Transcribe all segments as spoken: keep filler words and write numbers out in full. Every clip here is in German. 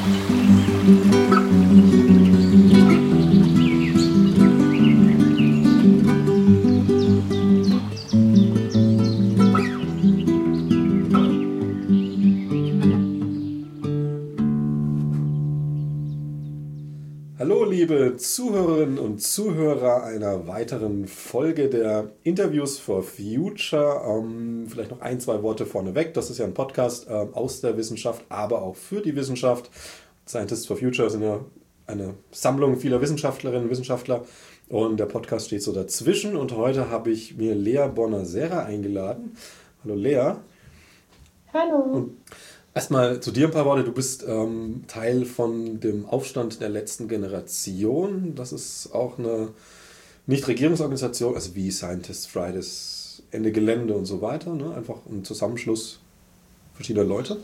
Hallo liebe Zuhörerinnen und Zuhörer einer weiteren Folge der Interviews for Future. Ähm, vielleicht noch ein, zwei Worte vorneweg. Das ist ja ein Podcast äh, aus der Wissenschaft, aber auch für die Wissenschaft. Scientists for Future sind ja eine Sammlung vieler Wissenschaftlerinnen und Wissenschaftler und der Podcast steht so dazwischen. Und heute habe ich mir Lea Bonasera eingeladen. Hallo Lea. Hallo. Und erstmal zu dir ein paar Worte. Du bist ähm, Teil von dem Aufstand der letzten Generation. Das ist auch eine Nichtregierungsorganisation, also wie Scientists Fridays, Ende Gelände und so weiter. Ne? Einfach ein Zusammenschluss verschiedener Leute.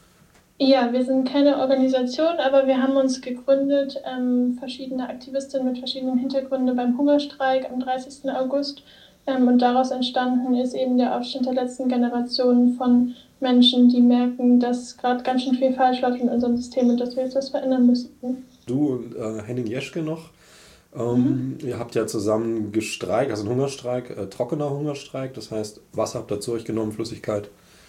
Ja, wir sind keine Organisation, aber wir haben uns gegründet, ähm, verschiedene Aktivistinnen mit verschiedenen Hintergründen beim Hungerstreik am dreißigsten August. Ähm, und daraus entstanden ist eben der Aufstand der letzten Generation von Menschen, die merken, dass gerade ganz schön viel falsch läuft in unserem System und dass wir jetzt was verändern müssen. Du und äh, Henning Jeschke noch, ähm, mhm. ihr habt ja zusammen gestreikt, also ein Hungerstreik, äh, trockener Hungerstreik, das heißt, Wasser habt ihr zu euch genommen, Flüssigkeit?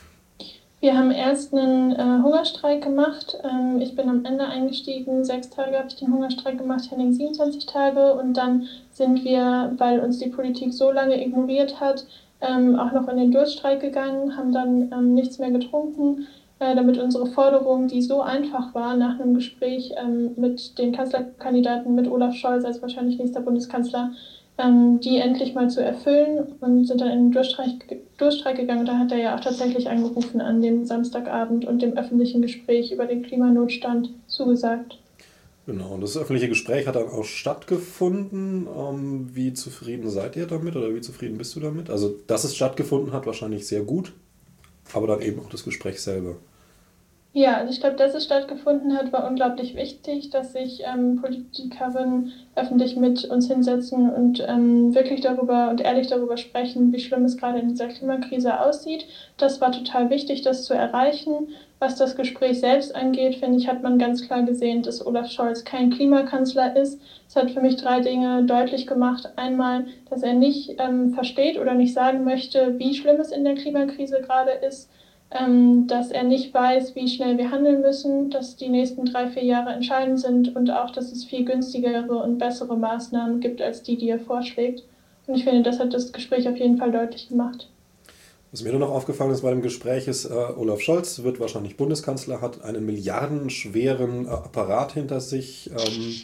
Wir haben erst einen äh, Hungerstreik gemacht, ähm, ich bin am Ende eingestiegen, sechs Tage habe ich den Hungerstreik gemacht, Henning siebenundzwanzig Tage und dann sind wir, weil uns die Politik so lange ignoriert hat, Ähm, auch noch in den Durststreik gegangen, haben dann ähm, nichts mehr getrunken, äh, damit unsere Forderung, die so einfach war, nach einem Gespräch ähm, mit den Kanzlerkandidaten, mit Olaf Scholz als wahrscheinlich nächster Bundeskanzler, ähm, die endlich mal zu erfüllen und sind dann in den Durststreik, Durststreik gegangen. Und da hat er ja auch tatsächlich angerufen an dem Samstagabend und dem öffentlichen Gespräch über den Klimanotstand zugesagt. Genau, und das öffentliche Gespräch hat dann auch stattgefunden. Ähm, wie zufrieden seid ihr damit oder wie zufrieden bist du damit? Also, dass es stattgefunden hat, wahrscheinlich sehr gut, aber dann eben auch das Gespräch selber. Ja, also ich glaube, dass es stattgefunden hat, war unglaublich wichtig, dass sich ähm, Politikerinnen öffentlich mit uns hinsetzen und ähm, wirklich darüber und ehrlich darüber sprechen, wie schlimm es gerade in dieser Klimakrise aussieht. Das war total wichtig, das zu erreichen. Was das Gespräch selbst angeht, finde ich, hat man ganz klar gesehen, dass Olaf Scholz kein Klimakanzler ist. Es hat für mich drei Dinge deutlich gemacht. Einmal, dass er nicht ähm, versteht oder nicht sagen möchte, wie schlimm es in der Klimakrise gerade ist. Ähm, dass er nicht weiß, wie schnell wir handeln müssen, dass die nächsten drei, vier Jahre entscheidend sind und auch, dass es viel günstigere und bessere Maßnahmen gibt, als die, die er vorschlägt. Und ich finde, das hat das Gespräch auf jeden Fall deutlich gemacht. Was mir nur noch aufgefallen ist bei dem Gespräch ist, äh, Olaf Scholz wird wahrscheinlich Bundeskanzler, hat einen milliardenschweren äh, Apparat hinter sich ähm,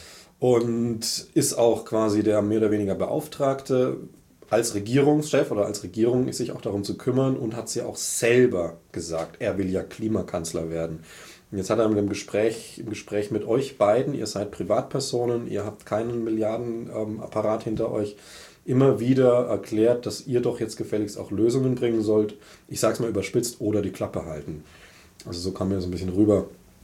und ist auch quasi der mehr oder weniger Beauftragte als Regierungschef oder als Regierung ist sich auch darum zu kümmern und hat es ja auch selber gesagt, er will ja Klimakanzler werden. Und jetzt hat er mit dem Gespräch, im Gespräch mit euch beiden, ihr seid Privatpersonen, ihr habt keinen Milliardenapparat ähm, hinter euch, immer wieder erklärt, dass ihr doch jetzt gefälligst auch Lösungen bringen sollt. Ich sage es mal überspitzt, oder die Klappe halten. Also so kam mir so ein bisschen rüber.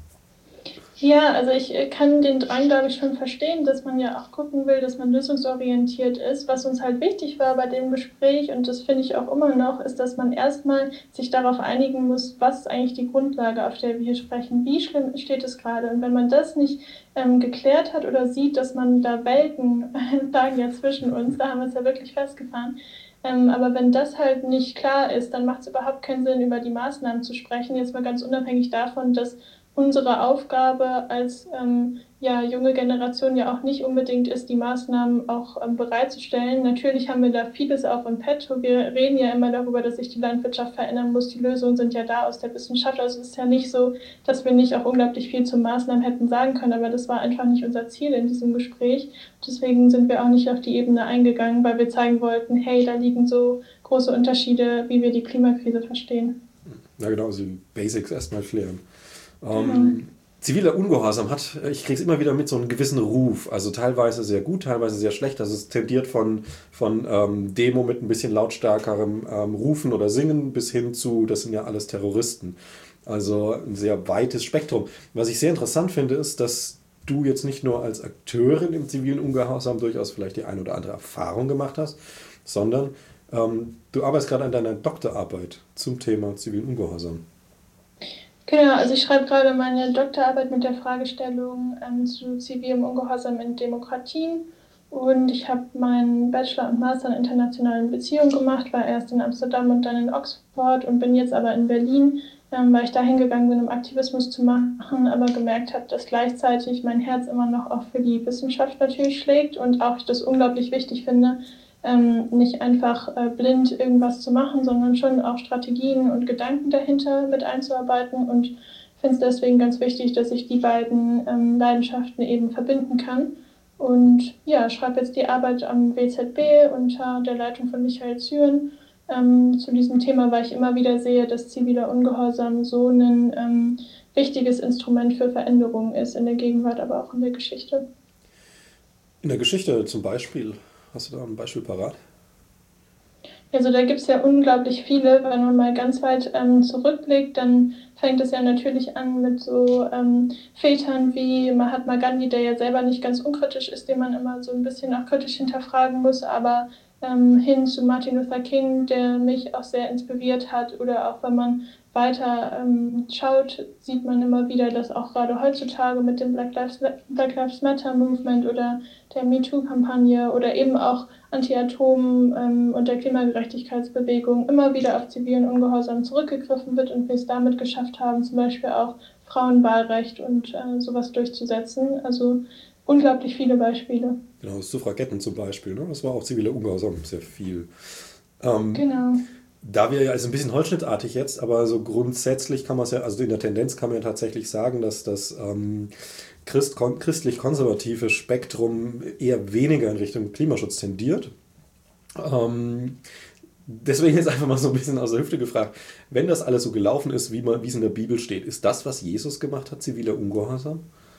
Ja, also ich kann den Drang, glaube ich, schon verstehen, dass man ja auch gucken will, dass man lösungsorientiert ist. Was uns halt wichtig war bei dem Gespräch, und das finde ich auch immer noch, ist, dass man erstmal sich darauf einigen muss, was ist eigentlich die Grundlage, auf der wir hier sprechen, wie schlimm steht es gerade. Und wenn man das nicht ähm, geklärt hat oder sieht, dass man da Welten lagen ja zwischen uns, da haben wir es ja wirklich festgefahren. Ähm, aber wenn das halt nicht klar ist, dann macht es überhaupt keinen Sinn, über die Maßnahmen zu sprechen. Jetzt mal ganz unabhängig davon, dass unsere Aufgabe als ähm, ja, junge Generation ja auch nicht unbedingt ist, die Maßnahmen auch ähm, bereitzustellen. Natürlich haben wir da vieles auch im Petto. Wir reden ja immer darüber, dass sich die Landwirtschaft verändern muss. Die Lösungen sind ja da aus der Wissenschaft. Also es ist ja nicht so, dass wir nicht auch unglaublich viel zu Maßnahmen hätten sagen können. Aber das war einfach nicht unser Ziel in diesem Gespräch. Deswegen sind wir auch nicht auf die Ebene eingegangen, weil wir zeigen wollten, hey, da liegen so große Unterschiede, wie wir die Klimakrise verstehen. Ja genau, also die Basics erstmal klären. Ähm, mhm. Ziviler Ungehorsam hat, ich kriege es immer wieder mit, so einen gewissen Ruf. Also teilweise sehr gut, teilweise sehr schlecht. Also es tendiert von, von ähm, Demo mit ein bisschen lautstärkerem ähm, Rufen oder Singen bis hin zu, das sind ja alles Terroristen. Also ein sehr weites Spektrum. Was ich sehr interessant finde, ist, dass du jetzt nicht nur als Akteurin im zivilen Ungehorsam durchaus vielleicht die eine oder andere Erfahrung gemacht hast, sondern ähm, du arbeitest gerade an deiner Doktorarbeit zum Thema zivilen Ungehorsam. Genau, also ich schreibe gerade meine Doktorarbeit mit der Fragestellung ähm, zu zivilem Ungehorsam in Demokratien und ich habe meinen Bachelor und Master in internationalen Beziehungen gemacht, war erst in Amsterdam und dann in Oxford und bin jetzt aber in Berlin, ähm, weil ich da hingegangen bin, um Aktivismus zu machen, aber gemerkt habe, dass gleichzeitig mein Herz immer noch auch für die Wissenschaft natürlich schlägt und auch ich das unglaublich wichtig finde, ähm, nicht einfach äh, blind irgendwas zu machen, sondern schon auch Strategien und Gedanken dahinter mit einzuarbeiten und finde es deswegen ganz wichtig, dass ich die beiden ähm, Leidenschaften eben verbinden kann. Und ja, schreibe jetzt die Arbeit am W Z B unter der Leitung von Michael Züren ähm, zu diesem Thema, weil ich immer wieder sehe, dass ziviler Ungehorsam so ein ähm, wichtiges Instrument für Veränderungen ist, in der Gegenwart, aber auch in der Geschichte. In der Geschichte zum Beispiel, hast du da ein Beispiel parat? Also da gibt es ja unglaublich viele. Wenn man mal ganz weit ähm, zurückblickt, dann fängt es ja natürlich an mit so ähm, Vätern wie Mahatma Gandhi, der ja selber nicht ganz unkritisch ist, den man immer so ein bisschen auch kritisch hinterfragen muss, aber ähm, hin zu Martin Luther King, der mich auch sehr inspiriert hat. Oder auch wenn man weiter ähm, schaut, sieht man immer wieder, dass auch gerade heutzutage mit dem Black Lives, Black Lives Matter Movement oder der MeToo-Kampagne oder eben auch Anti-Atom- ähm, und der Klimagerechtigkeitsbewegung immer wieder auf zivilen Ungehorsam zurückgegriffen wird und wir es damit geschafft haben, zum Beispiel auch Frauenwahlrecht und äh, sowas durchzusetzen. Also unglaublich viele Beispiele. Genau, Suffragetten zum Beispiel, ne? Das war auch ziviler Ungehorsam, sehr viel. Ähm, Genau. Da wir ja, also ein bisschen holzschnittartig jetzt, aber so grundsätzlich kann man es ja, also in der Tendenz kann man ja tatsächlich sagen, dass das ähm, Christ, kon, christlich-konservative Spektrum eher weniger in Richtung Klimaschutz tendiert. Ähm, Deswegen jetzt einfach mal so ein bisschen aus der Hüfte gefragt, wenn das alles so gelaufen ist, wie, man, wie es in der Bibel steht, ist das, was Jesus gemacht hat, ziviler Ungehorsam?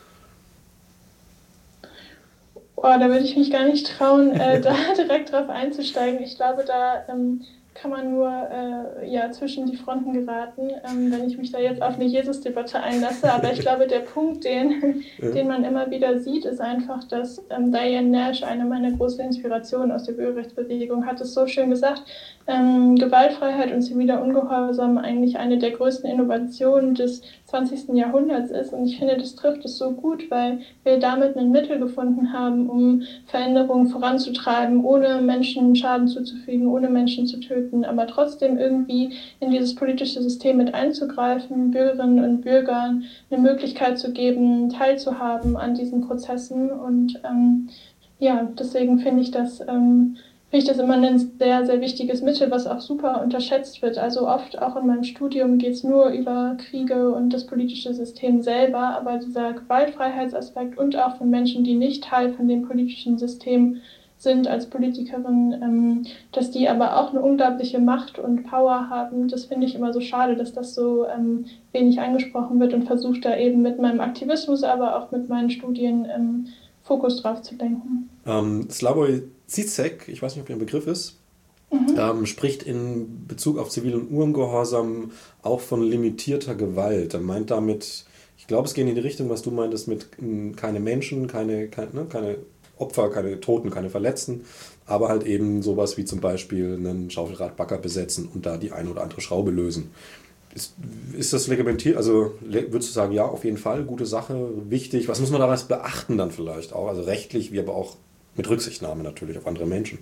Oh, da würde ich mich gar nicht trauen, äh, da direkt drauf einzusteigen. Ich glaube, da ähm, kann man nur äh, ja, zwischen die Fronten geraten, ähm, wenn ich mich da jetzt auf eine Jesus-Debatte einlasse. Aber ich glaube, der Punkt, den, Ja. den man immer wieder sieht, ist einfach, dass ähm, Diane Nash, eine meiner großen Inspirationen aus der Bürgerrechtsbewegung, hat es so schön gesagt, ähm, Gewaltfreiheit und ziviler Ungehorsam eigentlich eine der größten Innovationen des zwanzigsten Jahrhunderts ist. Und ich finde, das trifft es so gut, weil wir damit ein Mittel gefunden haben, um Veränderungen voranzutreiben, ohne Menschen Schaden zuzufügen, ohne Menschen zu töten, aber trotzdem irgendwie in dieses politische System mit einzugreifen, Bürgerinnen und Bürgern eine Möglichkeit zu geben, teilzuhaben an diesen Prozessen. Und ähm, ja, deswegen finde ich das ähm, finde ich das immer ein sehr, sehr wichtiges Mittel, was auch super unterschätzt wird. Also oft auch in meinem Studium geht es nur über Kriege und das politische System selber, aber dieser Gewaltfreiheitsaspekt und auch von Menschen, die nicht Teil von dem politischen System sind als Politikerin, ähm, dass die aber auch eine unglaubliche Macht und Power haben, das finde ich immer so schade, dass das so ähm, wenig angesprochen wird und versuche da eben mit meinem Aktivismus, aber auch mit meinen Studien ähm, Fokus drauf zu lenken. Ähm, Slavoj Zizek, ich weiß nicht, ob der ein Begriff ist, Mhm. ähm, spricht in Bezug auf zivilen Ungehorsam auch von limitierter Gewalt. Er meint damit, ich glaube, es geht in die Richtung, was du meintest, mit ähm, keine Menschen, keine, keine, ne, keine Opfer, keine Toten, keine Verletzten, aber halt eben sowas wie zum Beispiel einen Schaufelradbagger besetzen und da die eine oder andere Schraube lösen. Ist, ist das reglementiert? Also würdest du sagen, ja, auf jeden Fall, gute Sache, wichtig. Was muss man daraus beachten dann vielleicht auch? Also rechtlich, wie aber auch mit Rücksichtnahme natürlich auf andere Menschen.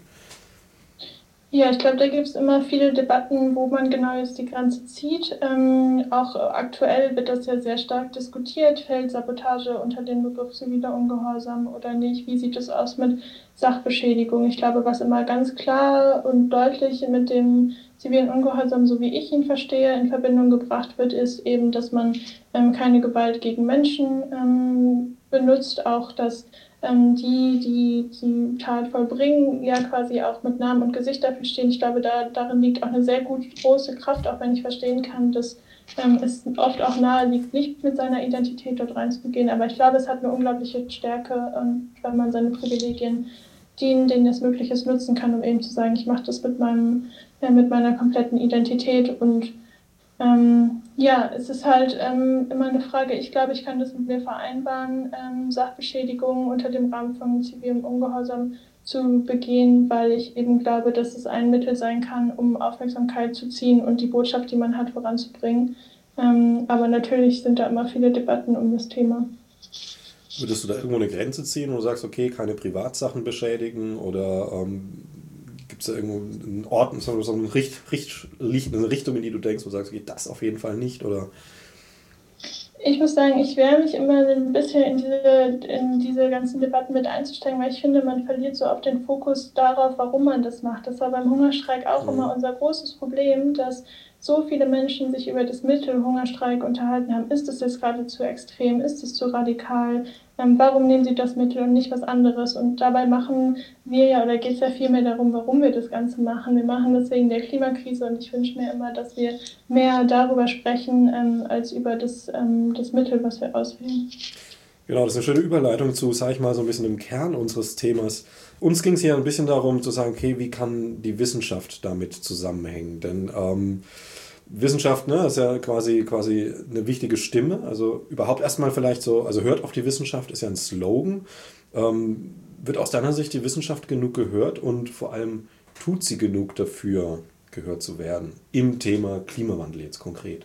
Ja, ich glaube, da gibt es immer viele Debatten, wo man genau jetzt die Grenze zieht. Ähm, auch äh, aktuell wird das ja sehr stark diskutiert. Fällt Sabotage unter den Begriff ziviler Ungehorsam oder nicht? Wie sieht es aus mit Sachbeschädigung? Ich glaube, was immer ganz klar und deutlich mit dem zivilen Ungehorsam, so wie ich ihn verstehe, in Verbindung gebracht wird, ist eben, dass man ähm, keine Gewalt gegen Menschen ähm, benutzt, auch dass ähm, die, die die Tat vollbringen, ja quasi auch mit Namen und Gesicht dafür stehen. Ich glaube, da, darin liegt auch eine sehr gut, große Kraft, auch wenn ich verstehen kann, dass ähm, es oft auch nahe liegt, nicht mit seiner Identität dort reinzugehen. Aber ich glaube, es hat eine unglaubliche Stärke, ähm, wenn man seine Privilegien dienen, denen es möglich ist, nutzen kann, um eben zu sagen, ich mache das mit meinem, äh, mit meiner kompletten Identität und ähm, ja, es ist halt ähm, immer eine Frage, ich glaube, ich kann das mit mir vereinbaren, ähm, Sachbeschädigungen unter dem Rahmen von zivilem Ungehorsam zu begehen, weil ich eben glaube, dass es ein Mittel sein kann, um Aufmerksamkeit zu ziehen und die Botschaft, die man hat, voranzubringen. Ähm, aber natürlich sind da immer viele Debatten um das Thema. Würdest du da irgendwo eine Grenze ziehen, wo du sagst, okay, keine Privatsachen beschädigen oder ähm, gibt es da irgendwo einen Ort, so eine, Richt, Richt, eine Richtung, in die du denkst, wo du sagst, okay, das auf jeden Fall nicht oder... Ich muss sagen, ich wehre mich immer ein bisschen in diese, in diese ganzen Debatten mit einzusteigen, weil ich finde, man verliert so oft den Fokus darauf, warum man das macht. Das war beim Hungerstreik auch mhm. immer unser großes Problem, dass so viele Menschen sich über das Mittel Hungerstreik unterhalten haben. Ist es jetzt gerade zu extrem? Ist es zu radikal? Ähm, warum nehmen sie das Mittel und nicht was anderes? Und dabei machen wir ja, oder geht es ja viel mehr darum, warum wir das Ganze machen. Wir machen das wegen der Klimakrise und ich wünsche mir immer, dass wir mehr darüber sprechen, ähm, als über das, ähm, das Mittel, was wir auswählen. Genau, das ist eine schöne Überleitung zu, sage ich mal, so ein bisschen im Kern unseres Themas. Uns ging es hier ein bisschen darum zu sagen, okay, wie kann die Wissenschaft damit zusammenhängen? Denn ähm, Wissenschaft, ne, ist ja quasi, quasi eine wichtige Stimme. Also überhaupt erstmal vielleicht so, also hört auf die Wissenschaft ist ja ein Slogan. Ähm, wird aus deiner Sicht die Wissenschaft genug gehört und vor allem tut sie genug dafür, gehört zu werden? Im Thema Klimawandel jetzt konkret.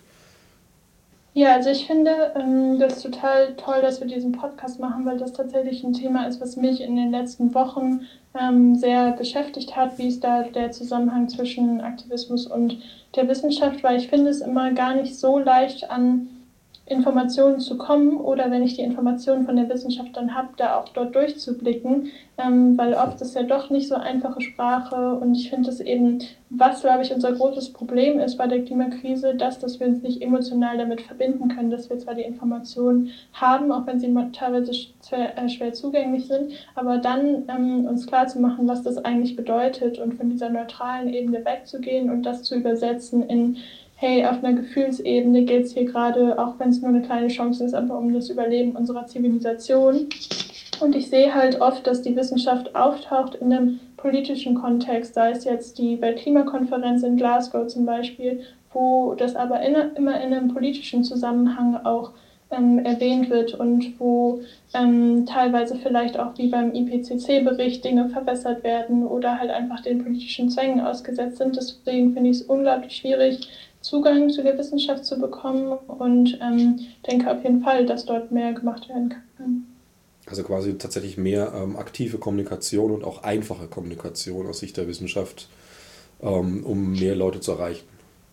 Ja, also ich finde ähm, das total toll, dass wir diesen Podcast machen, weil das tatsächlich ein Thema ist, was mich in den letzten Wochen ähm, sehr beschäftigt hat. Wie ist da der Zusammenhang zwischen Aktivismus und der Wissenschaft? Weil ich finde es immer gar nicht so leicht, an Informationen zu kommen oder wenn ich die Informationen von der Wissenschaft dann habe, da auch dort durchzublicken, ähm, weil oft ist ja doch nicht so einfache Sprache und ich finde es eben, was glaube ich unser großes Problem ist bei der Klimakrise, dass, dass wir uns nicht emotional damit verbinden können, dass wir zwar die Informationen haben, auch wenn sie teilweise schwer, äh, schwer zugänglich sind, aber dann ähm, uns klar zu machen, was das eigentlich bedeutet und von dieser neutralen Ebene wegzugehen und das zu übersetzen in hey, auf einer Gefühlsebene geht es hier gerade, auch wenn es nur eine kleine Chance ist, aber um das Überleben unserer Zivilisation. Und ich sehe halt oft, dass die Wissenschaft auftaucht in einem politischen Kontext, sei es jetzt die Weltklimakonferenz in Glasgow zum Beispiel, wo das aber in, immer in einem politischen Zusammenhang auch ähm, erwähnt wird und wo ähm, teilweise vielleicht auch wie beim I P C C-Bericht Dinge verbessert werden oder halt einfach den politischen Zwängen ausgesetzt sind. Deswegen finde ich es unglaublich schwierig, Zugang zu der Wissenschaft zu bekommen und ähm, denke auf jeden Fall, dass dort mehr gemacht werden kann. Also quasi tatsächlich mehr ähm, aktive Kommunikation und auch einfache Kommunikation aus Sicht der Wissenschaft, ähm, um mehr Leute zu erreichen.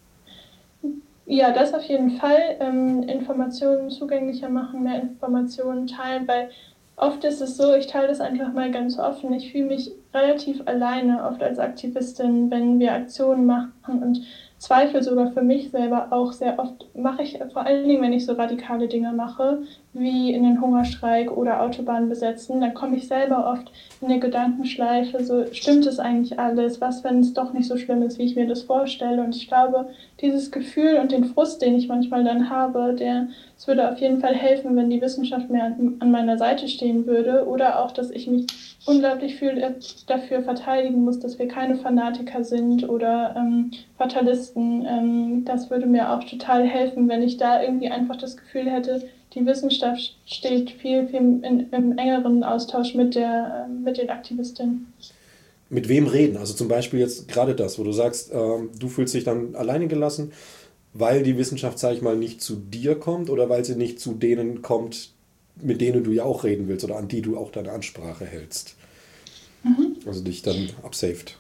Ja, das auf jeden Fall. Ähm, Informationen zugänglicher machen, mehr Informationen teilen, weil oft ist es so, ich teile das einfach mal ganz offen, ich fühle mich relativ alleine oft als Aktivistin, wenn wir Aktionen machen und zweifle sogar für mich selber auch sehr oft, mache ich vor allen Dingen, wenn ich so radikale Dinge mache, wie in den Hungerstreik oder Autobahnen besetzen, dann komme ich selber oft in eine Gedankenschleife, so stimmt es eigentlich alles, was, wenn es doch nicht so schlimm ist, wie ich mir das vorstelle und ich glaube, dieses Gefühl und den Frust, den ich manchmal dann habe, der, es würde auf jeden Fall helfen, wenn die Wissenschaft mehr an, an meiner Seite stehen würde oder auch, dass ich mich unglaublich viel dafür verteidigen muss, dass wir keine Fanatiker sind oder ähm, Fatalisten. Ähm, das würde mir auch total helfen, wenn ich da irgendwie einfach das Gefühl hätte, die Wissenschaft steht viel, viel in, im engeren Austausch mit, der, mit den Aktivistinnen. Mit wem reden? Also zum Beispiel jetzt gerade das, wo du sagst, äh, du fühlst dich dann alleine gelassen, weil die Wissenschaft, sag ich mal, nicht zu dir kommt oder weil sie nicht zu denen kommt, mit denen du ja auch reden willst oder an die du auch deine Ansprache hältst. Mhm. Also dich dann absaved.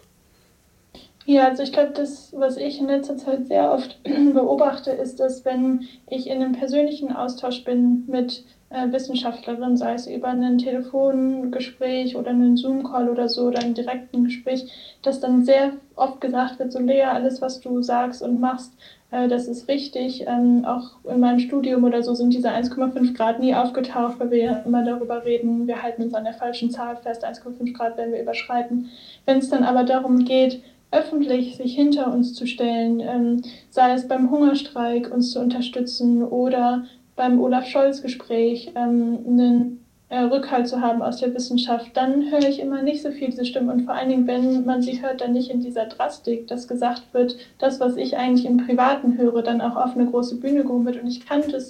Ja, also ich glaube, das, was ich in letzter Zeit sehr oft beobachte, ist, dass wenn ich in einem persönlichen Austausch bin mit äh, Wissenschaftlerinnen, sei es über ein Telefongespräch oder einen Zoom-Call oder so oder ein direkten Gespräch, dass dann sehr oft gesagt wird, so Lea, alles, was du sagst und machst, äh, das ist richtig. Ähm, auch in meinem Studium oder so sind diese eins Komma fünf Grad nie aufgetaucht, weil wir ja immer darüber reden, wir halten uns an der falschen Zahl fest, eins Komma fünf Grad werden wir überschreiten. Wenn es dann aber darum geht, öffentlich sich hinter uns zu stellen, ähm, sei es beim Hungerstreik uns zu unterstützen oder beim Olaf-Scholz-Gespräch ähm, einen äh, Rückhalt zu haben aus der Wissenschaft, dann höre ich immer nicht so viel diese Stimmen und vor allen Dingen, wenn man sie hört, dann nicht in dieser Drastik, dass gesagt wird, das, was ich eigentlich im Privaten höre, dann auch auf eine große Bühne gehoben wird und ich kann das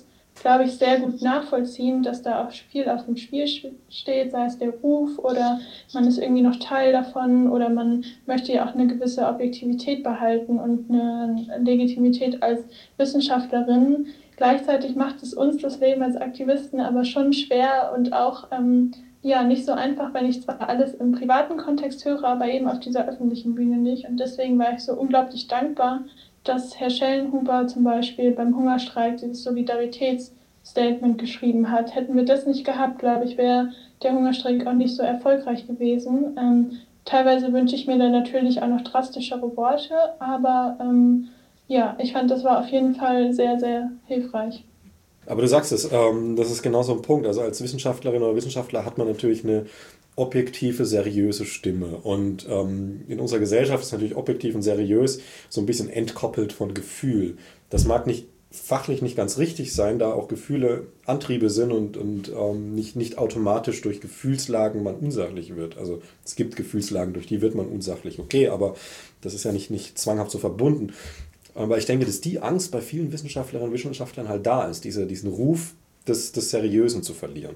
glaube ich, sehr gut nachvollziehen, dass da auch viel auf dem Spiel steht, sei es der Ruf oder man ist irgendwie noch Teil davon oder man möchte ja auch eine gewisse Objektivität behalten und eine Legitimität als Wissenschaftlerin. Gleichzeitig macht es uns das Leben als Aktivisten aber schon schwer und auch ähm, ja nicht so einfach, wenn ich zwar alles im privaten Kontext höre, aber eben auf dieser öffentlichen Bühne nicht. Und deswegen war ich so unglaublich dankbar, dass Herr Schellenhuber zum Beispiel beim Hungerstreik dieses Solidaritätsstatement geschrieben hat. Hätten wir das nicht gehabt, glaube ich, wäre der Hungerstreik auch nicht so erfolgreich gewesen. Ähm, teilweise wünsche ich mir dann natürlich auch noch drastischere Worte, aber ähm, ja, ich fand, das war auf jeden Fall sehr, sehr hilfreich. Aber du sagst es, ähm, das ist genau so ein Punkt. Also als Wissenschaftlerin oder Wissenschaftler hat man natürlich eine objektive, seriöse Stimme. Und ähm, in unserer Gesellschaft ist natürlich objektiv und seriös so ein bisschen entkoppelt von Gefühl. Das mag nicht fachlich nicht ganz richtig sein, da auch Gefühle Antriebe sind und, und ähm, nicht, nicht automatisch durch Gefühlslagen man unsachlich wird. Also es gibt Gefühlslagen, durch die wird man unsachlich. Okay, aber das ist ja nicht, nicht zwanghaft so verbunden. Aber ich denke, dass die Angst bei vielen Wissenschaftlerinnen und Wissenschaftlern halt da ist, diese, diesen Ruf des, des Seriösen zu verlieren.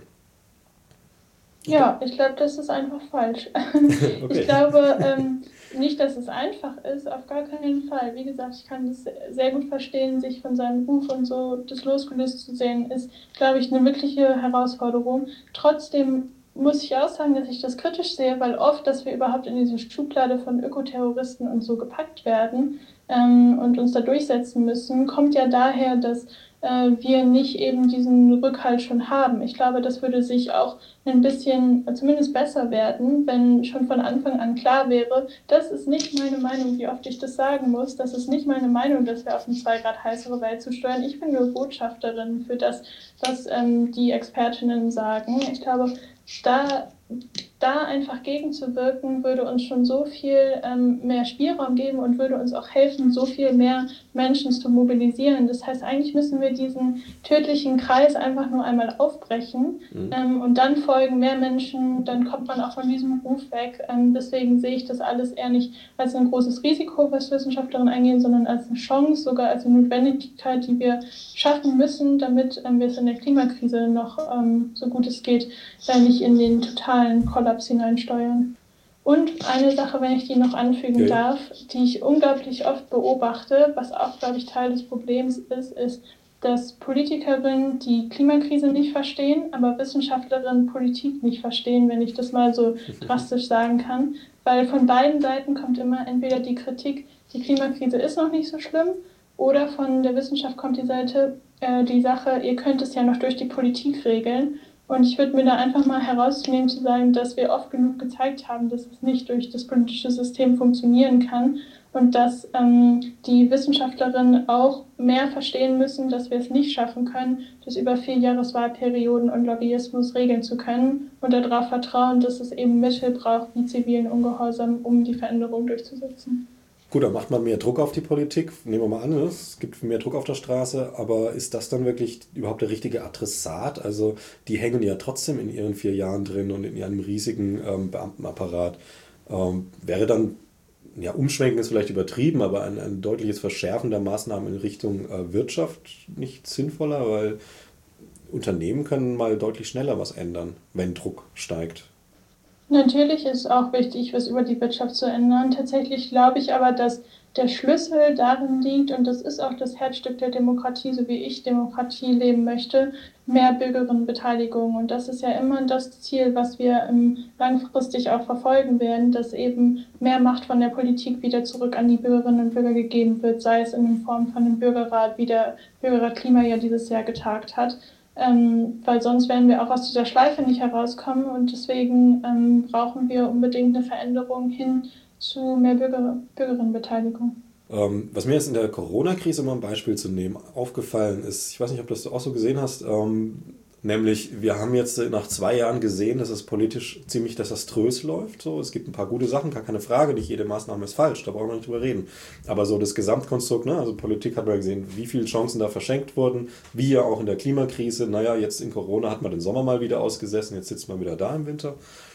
Ja, ich glaube, das ist einfach falsch. Okay. Ich glaube ähm, nicht, dass es einfach ist, auf gar keinen Fall. Wie gesagt, ich kann das sehr gut verstehen, sich von seinem Ruf und so das losgelöst zu sehen, ist, glaube ich, eine wirkliche Herausforderung. Trotzdem muss ich auch sagen, dass ich das kritisch sehe, weil oft, dass wir überhaupt in diese Schublade von Ökoterroristen und so gepackt werden ähm, und uns da durchsetzen müssen, kommt ja daher, dass äh, wir nicht eben diesen Rückhalt schon haben. Ich glaube, das würde sich auch ein bisschen zumindest besser werden, wenn schon von Anfang an klar wäre, das ist nicht meine Meinung, wie oft ich das sagen muss, das ist nicht meine Meinung, dass wir auf eine zwei Grad heißere Welt zusteuern. Ich bin nur Botschafterin für das, was ähm, die Expertinnen sagen. Ich glaube, da, da einfach gegenzuwirken, würde uns schon so viel ähm, mehr Spielraum geben und würde uns auch helfen, so viel mehr Menschen zu mobilisieren. Das heißt, eigentlich müssen wir diesen tödlichen Kreis einfach nur einmal aufbrechen mhm. ähm, und dann folgen mehr Menschen, dann kommt man auch von diesem Ruf weg. Ähm, deswegen sehe ich das alles eher nicht als ein großes Risiko, was Wissenschaftlerinnen eingehen, sondern als eine Chance, sogar als eine Notwendigkeit, die wir schaffen müssen, damit ähm, wir es in der Klimakrise noch ähm, so gut es geht, äh, nicht in den totalen Kollaps hineinsteuern. Und eine Sache, wenn ich die noch anfügen okay. darf, die ich unglaublich oft beobachte, was auch, glaube ich, Teil des Problems ist, ist, dass Politikerinnen die Klimakrise nicht verstehen, aber Wissenschaftlerinnen Politik nicht verstehen, wenn ich das mal so drastisch sagen kann. Weil von beiden Seiten kommt immer entweder die Kritik, die Klimakrise ist noch nicht so schlimm, oder von der Wissenschaft kommt die Seite, äh, die Sache, ihr könnt es ja noch durch die Politik regeln. Und ich würde mir da einfach mal herausnehmen zu sagen, dass wir oft genug gezeigt haben, dass es nicht durch das politische System funktionieren kann und dass ähm, die Wissenschaftlerinnen auch mehr verstehen müssen, dass wir es nicht schaffen können, das über vier Jahreswahlperioden und Lobbyismus regeln zu können und darauf vertrauen, dass es eben Mittel braucht wie zivilen Ungehorsam, um die Veränderung durchzusetzen. Gut, dann macht man mehr Druck auf die Politik. Nehmen wir mal an, es gibt mehr Druck auf der Straße, aber ist das dann wirklich überhaupt der richtige Adressat? Also die hängen ja trotzdem in ihren vier Jahren drin und in ihrem riesigen ähm, Beamtenapparat. Ähm, wäre dann, ja, umschwenken ist vielleicht übertrieben, aber ein, ein deutliches Verschärfen der Maßnahmen in Richtung äh, Wirtschaft nicht sinnvoller, weil Unternehmen können mal deutlich schneller was ändern, wenn Druck steigt. Natürlich ist auch wichtig, was über die Wirtschaft zu ändern. Tatsächlich glaube ich aber, dass der Schlüssel darin liegt, und das ist auch das Herzstück der Demokratie, so wie ich Demokratie leben möchte, mehr Bürgerinnenbeteiligung. Und das ist ja immer das Ziel, was wir langfristig auch verfolgen werden, dass eben mehr Macht von der Politik wieder zurück an die Bürgerinnen und Bürger gegeben wird, sei es in Form von einem Bürgerrat, wie der Bürgerrat Klima ja dieses Jahr getagt hat. Ähm, weil sonst werden wir auch aus dieser Schleife nicht herauskommen und deswegen ähm, brauchen wir unbedingt eine Veränderung hin zu mehr Bürger, Bürgerinnenbeteiligung. Ähm, was mir jetzt in der Corona-Krise, mal ein Beispiel zu nehmen, aufgefallen ist, ich weiß nicht, ob du das auch so gesehen hast, ähm, nämlich wir haben jetzt nach zwei Jahren gesehen, dass es politisch ziemlich desaströs läuft. So, es gibt ein paar gute Sachen, gar keine Frage, nicht jede Maßnahme ist falsch, da brauchen wir nicht drüber reden. Aber so das Gesamtkonstrukt, ne, also Politik hat man gesehen, wie viele Chancen da verschenkt wurden, wie ja auch in der Klimakrise. Naja, jetzt in Corona hat man den Sommer mal wieder ausgesessen, jetzt sitzt man wieder da im Winter.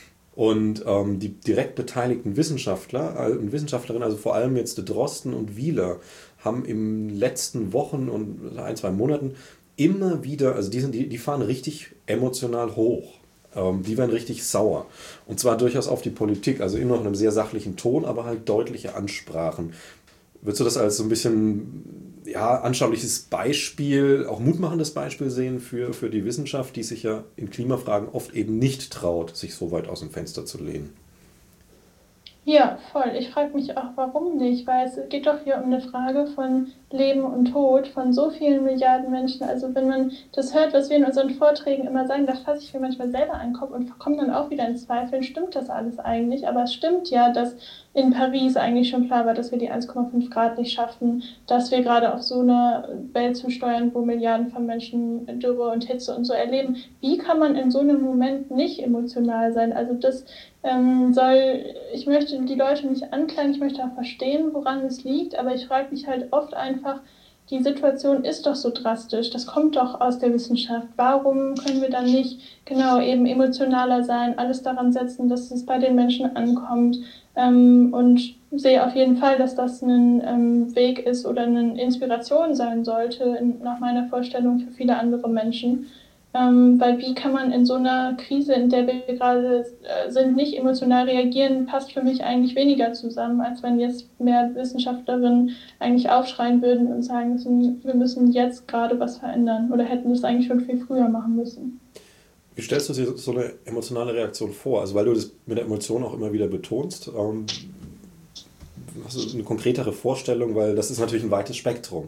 Und ähm, die direkt beteiligten Wissenschaftler und Wissenschaftlerinnen, also vor allem jetzt Drosten und Wieler, haben in den letzten Wochen und ein, zwei Monaten immer wieder, also die, sind, die, die fahren richtig emotional hoch. Ähm, die werden richtig sauer. Und zwar durchaus auf die Politik, also immer noch in einem sehr sachlichen Ton, aber halt deutliche Ansprachen. Würdest du das als so ein bisschen ja, anschauliches Beispiel, auch mutmachendes Beispiel sehen für, für die Wissenschaft, die sich ja in Klimafragen oft eben nicht traut, sich so weit aus dem Fenster zu lehnen? Ja, voll. Ich frage mich auch, warum nicht, weil es geht doch hier um eine Frage von Leben und Tod von so vielen Milliarden Menschen. Also wenn man das hört, was wir in unseren Vorträgen immer sagen, da fasse ich mir manchmal selber einen Kopf und komme dann auch wieder in Zweifeln, stimmt das alles eigentlich? Aber es stimmt ja, dass in Paris eigentlich schon klar war, dass wir die eins Komma fünf Grad nicht schaffen, dass wir gerade auf so einer Welt zusteuern, wo Milliarden von Menschen Dürre und Hitze und so erleben. Wie kann man in so einem Moment nicht emotional sein? Also das ähm, soll, ich möchte die Leute nicht anklagen, ich möchte auch verstehen, woran es liegt, aber ich frage mich halt oft einfach, die Situation ist doch so drastisch, das kommt doch aus der Wissenschaft. Warum können wir dann nicht genau eben emotionaler sein, alles daran setzen, dass es bei den Menschen ankommt? Ähm, und sehe auf jeden Fall, dass das ein ähm, Weg ist oder eine Inspiration sein sollte, in, nach meiner Vorstellung für viele andere Menschen. Ähm, weil wie kann man in so einer Krise, in der wir gerade äh, sind, nicht emotional reagieren, passt für mich eigentlich weniger zusammen, als wenn jetzt mehr Wissenschaftlerinnen eigentlich aufschreien würden und sagen müssen, wir müssen jetzt gerade was verändern oder hätten das eigentlich schon viel früher machen müssen. Wie stellst du dir so eine emotionale Reaktion vor? Also weil du das mit der Emotion auch immer wieder betonst, ähm, hast du eine konkretere Vorstellung, weil das ist natürlich ein weites Spektrum.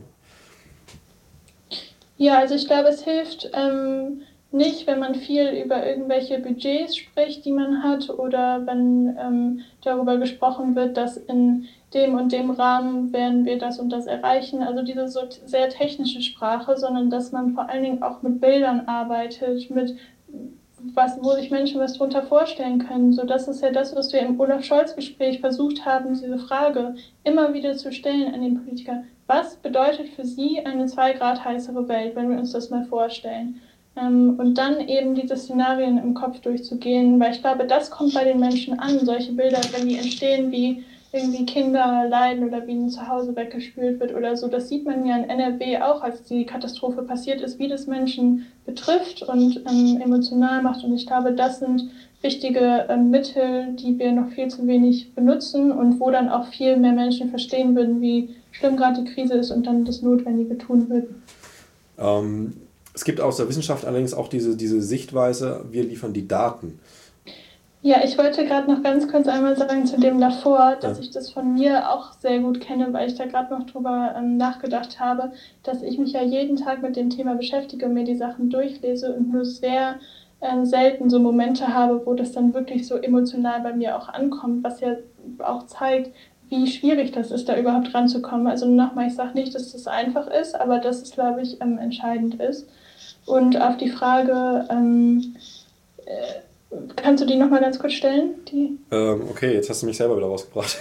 Ja, also ich glaube, es hilft ähm, nicht, wenn man viel über irgendwelche Budgets spricht, die man hat, oder wenn ähm, darüber gesprochen wird, dass in dem und dem Rahmen werden wir das und das erreichen. Also diese so sehr technische Sprache, sondern dass man vor allen Dingen auch mit Bildern arbeitet, mit was, wo sich Menschen was darunter vorstellen können. So, das ist ja das, was wir im Olaf-Scholz-Gespräch versucht haben, diese Frage immer wieder zu stellen an den Politiker. Was bedeutet für Sie eine zwei Grad heißere Welt, wenn wir uns das mal vorstellen? Ähm, und dann eben diese Szenarien im Kopf durchzugehen, weil ich glaube, das kommt bei den Menschen an, solche Bilder, wenn die entstehen, wie irgendwie Kinder leiden oder wie ein Zuhause weggespült wird oder so. Das sieht man ja in N R W auch, als die Katastrophe passiert ist, wie das Menschen betrifft und ähm, emotional macht. Und ich glaube, das sind wichtige ähm, Mittel, die wir noch viel zu wenig benutzen und wo dann auch viel mehr Menschen verstehen würden, wie schlimm gerade die Krise ist und dann das Notwendige tun würden. Ähm, es gibt aus der Wissenschaft allerdings auch diese, diese Sichtweise, wir liefern die Daten. Ja, ich wollte gerade noch ganz kurz einmal sagen zu dem davor, dass ja. ich das von mir auch sehr gut kenne, weil ich da gerade noch drüber ähm, nachgedacht habe, dass ich mich ja jeden Tag mit dem Thema beschäftige und mir die Sachen durchlese und nur sehr äh, selten so Momente habe, wo das dann wirklich so emotional bei mir auch ankommt, was ja auch zeigt, wie schwierig das ist, da überhaupt ranzukommen. Also nochmal, ich sage nicht, dass das einfach ist, aber dass es, glaube ich, ähm, entscheidend ist. Und auf die Frage, ähm, äh, kannst du die nochmal ganz kurz stellen? Die? Ähm, okay, jetzt hast du mich selber wieder rausgebracht.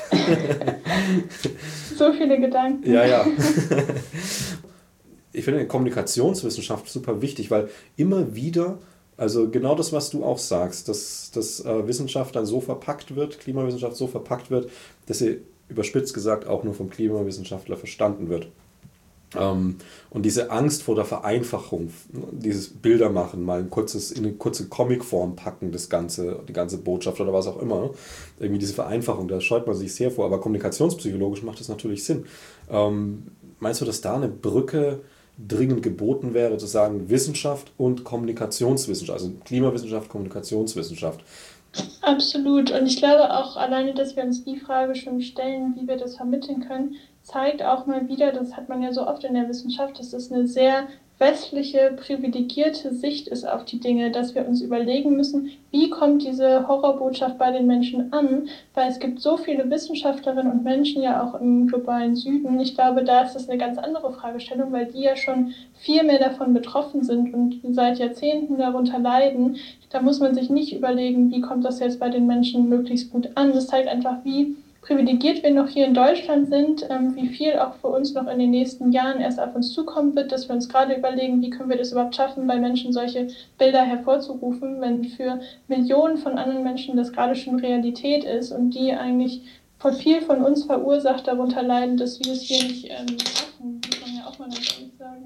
So viele Gedanken. Ja, ja. Ich finde Kommunikationswissenschaft super wichtig, weil immer wieder, also genau das, was du auch sagst, dass, dass äh, Wissenschaft dann so verpackt wird, Klimawissenschaft so verpackt wird, dass sie überspitzt gesagt auch nur vom Klimawissenschaftler verstanden wird. Ähm, und diese Angst vor der Vereinfachung, dieses Bildermachen, mal ein kurzes, in eine kurze Comicform packen, das ganze, die ganze Botschaft oder was auch immer, irgendwie diese Vereinfachung, da scheut man sich sehr vor, aber kommunikationspsychologisch macht das natürlich Sinn. Ähm, meinst du, dass da eine Brücke dringend geboten wäre, zu sagen Wissenschaft und Kommunikationswissenschaft, also Klimawissenschaft, Kommunikationswissenschaft? Absolut. Und ich glaube auch alleine, dass wir uns die Frage schon stellen, wie wir das vermitteln können, zeigt auch mal wieder, das hat man ja so oft in der Wissenschaft, dass es eine sehr westliche, privilegierte Sicht ist auf die Dinge, dass wir uns überlegen müssen, wie kommt diese Horrorbotschaft bei den Menschen an, weil es gibt so viele Wissenschaftlerinnen und Menschen ja auch im globalen Süden. Ich glaube, da ist das eine ganz andere Fragestellung, weil die ja schon viel mehr davon betroffen sind und seit Jahrzehnten darunter leiden. Da muss man sich nicht überlegen, wie kommt das jetzt bei den Menschen möglichst gut an. Das zeigt einfach, wie privilegiert wir noch hier in Deutschland sind, ähm, wie viel auch für uns noch in den nächsten Jahren erst auf uns zukommen wird, dass wir uns gerade überlegen, wie können wir das überhaupt schaffen, bei Menschen solche Bilder hervorzurufen, wenn für Millionen von anderen Menschen das gerade schon Realität ist und die eigentlich von viel von uns verursacht darunter leiden, dass wir es hier nicht ähm, schaffen, muss man ja auch mal ganz ehrlich sagen.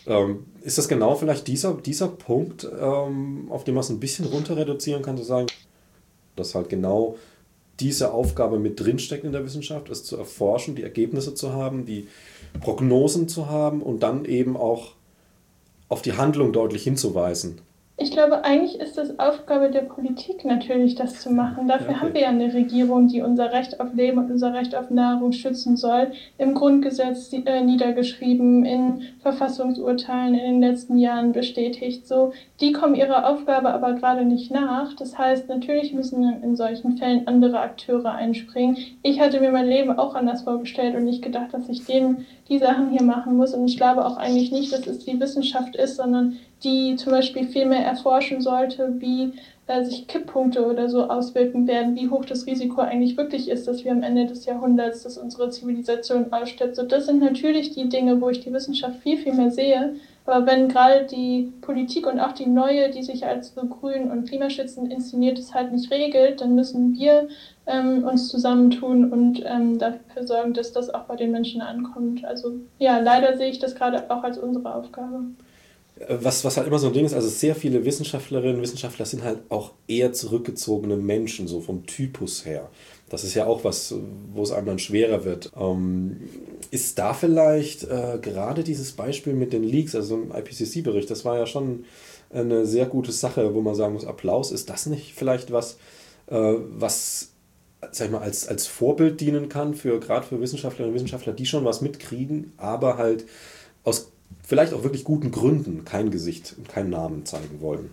Ähm, ist das genau vielleicht dieser, dieser Punkt, ähm, auf den man es ein bisschen runter reduzieren kann, zu sagen, dass halt genau diese Aufgabe mit drinsteckt in der Wissenschaft, es zu erforschen, die Ergebnisse zu haben, die Prognosen zu haben und dann eben auch auf die Handlung deutlich hinzuweisen? Ich glaube, eigentlich ist es Aufgabe der Politik natürlich, das zu machen. Ja, Dafür okay. haben wir ja eine Regierung, die unser Recht auf Leben und unser Recht auf Nahrung schützen soll. Im Grundgesetz äh, niedergeschrieben, in Verfassungsurteilen in den letzten Jahren bestätigt. So, die kommen ihrer Aufgabe aber gerade nicht nach. Das heißt, natürlich müssen in solchen Fällen andere Akteure einspringen. Ich hatte mir mein Leben auch anders vorgestellt und nicht gedacht, dass ich denen die Sachen hier machen muss. Und ich glaube auch eigentlich nicht, dass es die Wissenschaft ist, sondern die zum Beispiel viel mehr erforschen sollte, wie äh, sich Kipppunkte oder so auswirken werden, wie hoch das Risiko eigentlich wirklich ist, dass wir am Ende des Jahrhunderts, dass unsere Zivilisation ausstirbt. So, das sind natürlich die Dinge, wo ich die Wissenschaft viel, viel mehr sehe. Aber wenn gerade die Politik und auch die neue, die sich als so grün und klimaschützend inszeniert, es halt nicht regelt, dann müssen wir ähm, uns zusammentun und ähm, dafür sorgen, dass das auch bei den Menschen ankommt. Also ja, leider sehe ich das gerade auch als unsere Aufgabe. Was, was halt immer so ein Ding ist, also sehr viele Wissenschaftlerinnen und Wissenschaftler sind halt auch eher zurückgezogene Menschen, so vom Typus her. Das ist ja auch was, wo es einem dann schwerer wird. Ähm, ist da vielleicht äh, gerade dieses Beispiel mit den Leaks, also so ein I P C C-Bericht, das war ja schon eine sehr gute Sache, wo man sagen muss, Applaus, ist das nicht vielleicht was, äh, was sag ich mal, als, als Vorbild dienen kann, für gerade für Wissenschaftlerinnen und Wissenschaftler, die schon was mitkriegen, aber halt aus vielleicht auch wirklich guten Gründen kein Gesicht und keinen Namen zeigen wollen.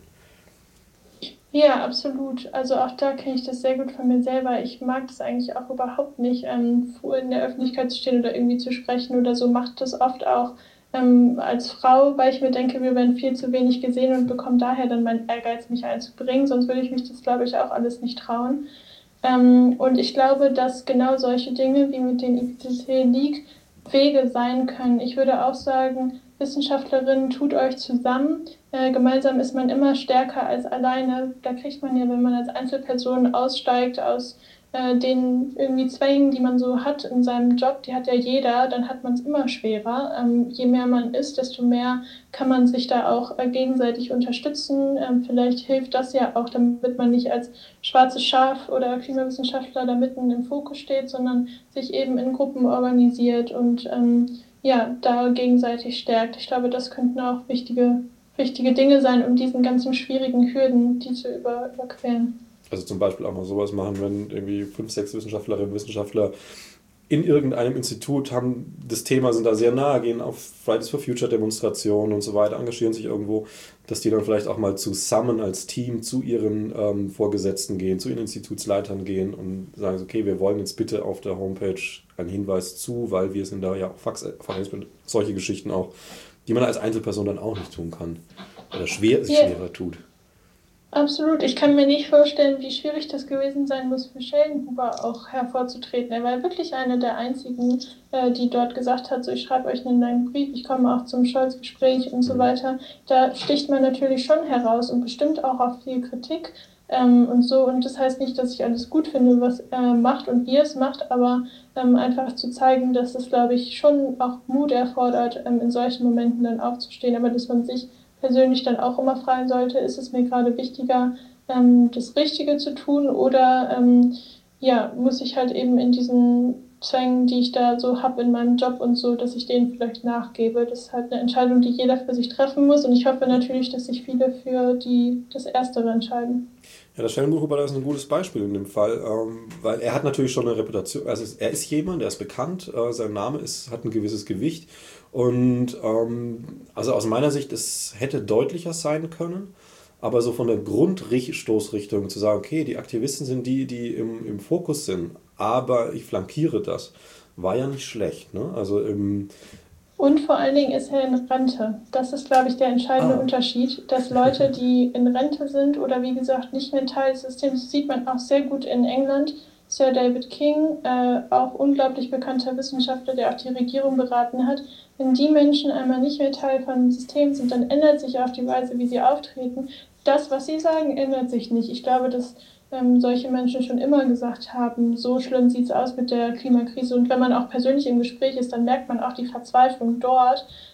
Ja, absolut. Also auch da kenne ich das sehr gut von mir selber. Ich mag das eigentlich auch überhaupt nicht, ähm, in der Öffentlichkeit zu stehen oder irgendwie zu sprechen oder so. Macht das oft auch ähm, als Frau, weil ich mir denke, wir werden viel zu wenig gesehen und bekommen daher dann meinen Ehrgeiz, mich einzubringen. Sonst würde ich mich das, glaube ich, auch alles nicht trauen. Ähm, und ich glaube, dass genau solche Dinge wie mit den I P C C-Leak Wege sein können. Ich würde auch sagen, Wissenschaftlerinnen, tut euch zusammen. Äh, gemeinsam ist man immer stärker als alleine. Da kriegt man ja, wenn man als Einzelperson aussteigt aus äh, den irgendwie Zwängen, die man so hat in seinem Job, die hat ja jeder, dann hat man es immer schwerer. Ähm, je mehr man ist, desto mehr kann man sich da auch äh, gegenseitig unterstützen. Ähm, vielleicht hilft das ja auch, damit man nicht als schwarzes Schaf oder Klimawissenschaftler da mitten im Fokus steht, sondern sich eben in Gruppen organisiert und ähm, ja, da gegenseitig stärkt. Ich glaube, das könnten auch wichtige, wichtige Dinge sein, um diesen ganzen schwierigen Hürden, die zu über, überqueren. Also zum Beispiel auch mal sowas machen, wenn irgendwie fünf, sechs Wissenschaftlerinnen und Wissenschaftler in irgendeinem Institut haben das Thema, sind da sehr nahe, gehen auf Fridays for Future Demonstrationen und so weiter, engagieren sich irgendwo, dass die dann vielleicht auch mal zusammen als Team zu ihren ähm, Vorgesetzten gehen, zu ihren Institutsleitern gehen und sagen, okay, wir wollen jetzt bitte auf der Homepage einen Hinweis zu, weil wir sind da ja auch Fachexperten, solche Geschichten auch, die man als Einzelperson dann auch nicht tun kann oder schwer, sich Ja, schwerer tut. absolut. Ich kann mir nicht vorstellen, wie schwierig das gewesen sein muss, für Schellnhuber auch hervorzutreten. Er war wirklich eine der einzigen, äh, die dort gesagt hat, so ich schreibe euch einen langen Brief, ich komme auch zum Scholz-Gespräch und so weiter. Da sticht man natürlich schon heraus und bestimmt auch auf viel Kritik ähm, und so. Und das heißt nicht, dass ich alles gut finde, was er macht und wie er es macht, aber ähm, einfach zu zeigen, dass es, glaube ich, schon auch Mut erfordert, ähm, in solchen Momenten dann aufzustehen, aber dass man sich persönlich dann auch immer fragen sollte, ist es mir gerade wichtiger, ähm, das Richtige zu tun oder ähm, ja, muss ich halt eben in diesen Zwängen, die ich da so habe in meinem Job und so, dass ich denen vielleicht nachgebe. Das ist halt eine Entscheidung, die jeder für sich treffen muss und ich hoffe natürlich, dass sich viele für die, das Erstere entscheiden. Ja, der Schellenbuchhuber ist ein gutes Beispiel in dem Fall, ähm, weil er hat natürlich schon eine Reputation, also er ist jemand, der ist bekannt, äh, sein Name ist, hat ein gewisses Gewicht und ähm, also aus meiner Sicht, es hätte deutlicher sein können, aber so von der Grundstoßrichtung zu sagen, okay, die Aktivisten sind die, die im, im Fokus sind, aber ich flankiere das, war ja nicht schlecht, ne? Also im... Und vor allen Dingen ist er in Rente. Das ist, glaube ich, der entscheidende Ah. Unterschied, dass Leute, die in Rente sind oder wie gesagt nicht mehr Teil des Systems, das sieht man auch sehr gut in England. Sir David King, äh, auch unglaublich bekannter Wissenschaftler, der auch die Regierung beraten hat. Wenn die Menschen einmal nicht mehr Teil von dem System sind, dann ändert sich auch die Weise, wie sie auftreten. Das, was sie sagen, ändert sich nicht. Ich glaube, dass ähm, solche Menschen schon immer gesagt haben, so schlimm sieht es aus mit der Klimakrise. Und wenn man auch persönlich im Gespräch ist, dann merkt man auch die Verzweiflung dort.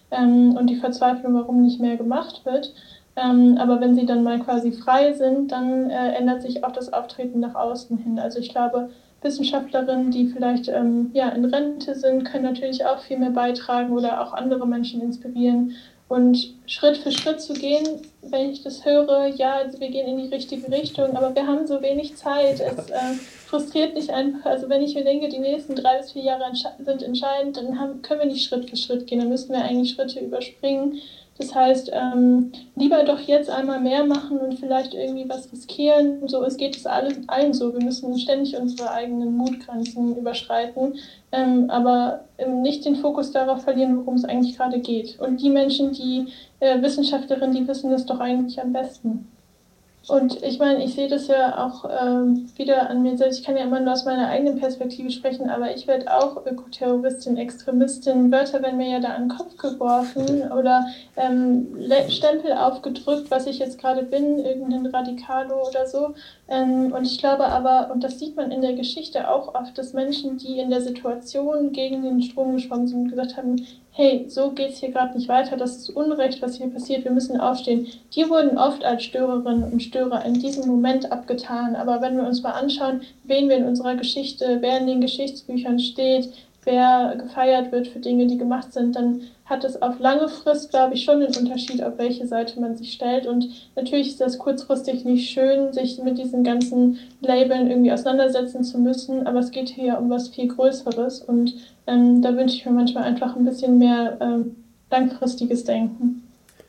ähm, und die Verzweiflung, warum nicht mehr gemacht wird. Ähm, aber wenn sie dann mal quasi frei sind, dann äh, ändert sich auch das Auftreten nach außen hin. Also ich glaube, Wissenschaftlerinnen, die vielleicht ähm, ja, in Rente sind, können natürlich auch viel mehr beitragen oder auch andere Menschen inspirieren. Und Schritt für Schritt zu gehen, wenn ich das höre, ja, also wir gehen in die richtige Richtung, aber wir haben so wenig Zeit. Es äh, frustriert mich einfach. Also wenn ich mir denke, die nächsten drei bis vier Jahre entsche- sind entscheidend, dann haben, können wir nicht Schritt für Schritt gehen. Dann müssen wir eigentlich Schritte überspringen. Das heißt, ähm, lieber doch jetzt einmal mehr machen und vielleicht irgendwie was riskieren. So, es geht es allen, allen so. Wir müssen ständig unsere eigenen Mutgrenzen überschreiten, ähm, aber ähm, nicht den Fokus darauf verlieren, worum es eigentlich gerade geht. Und die Menschen, die äh, Wissenschaftlerinnen, die wissen das doch eigentlich am besten. Und ich meine, ich sehe das ja auch ähm, wieder an mir selbst. Ich kann ja immer nur aus meiner eigenen Perspektive sprechen, aber ich werde auch Ökoterroristin, Extremistin. Wörter werden mir ja da an den Kopf geworfen oder ähm, Stempel aufgedrückt, was ich jetzt gerade bin, irgendein Radikalo oder so. Ähm, und ich glaube aber, und das sieht man in der Geschichte auch oft, dass Menschen, die in der Situation gegen den Strom geschwommen sind und gesagt haben, hey, so geht es hier gerade nicht weiter, das ist Unrecht, was hier passiert, wir müssen aufstehen. Die wurden oft als Störerinnen und Störer in diesem Moment abgetan. Aber wenn wir uns mal anschauen, wen wir in unserer Geschichte, wer in den Geschichtsbüchern steht, wer gefeiert wird für Dinge, die gemacht sind, dann hat es auf lange Frist, glaube ich, schon einen Unterschied, auf welche Seite man sich stellt. Und natürlich ist das kurzfristig nicht schön, sich mit diesen ganzen Labeln irgendwie auseinandersetzen zu müssen, aber es geht hier um was viel Größeres und ähm, da wünsche ich mir manchmal einfach ein bisschen mehr ähm, langfristiges Denken.